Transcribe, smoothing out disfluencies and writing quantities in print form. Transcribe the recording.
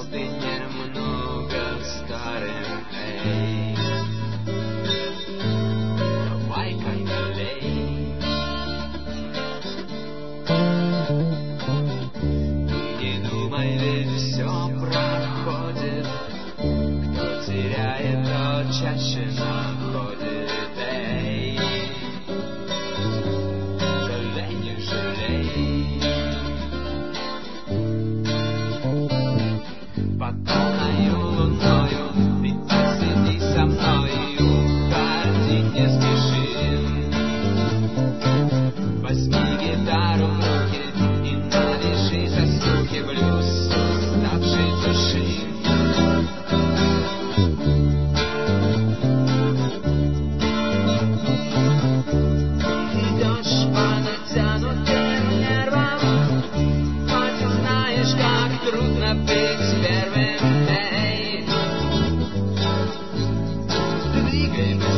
ты немного старым, эй. Давай-ка налей. Не думай, ведь все проходит. Кто теряет, тот чаще находит, эй. Жалей, не жалей. Под полною луною ты посиди со мною, уходи, не спеши. Возьми гитару в руки и навяжи за стуки блюз уставшей души. Идешь по натянутым нервам, хоть знаешь, как трудно быть первым, эй. Двигай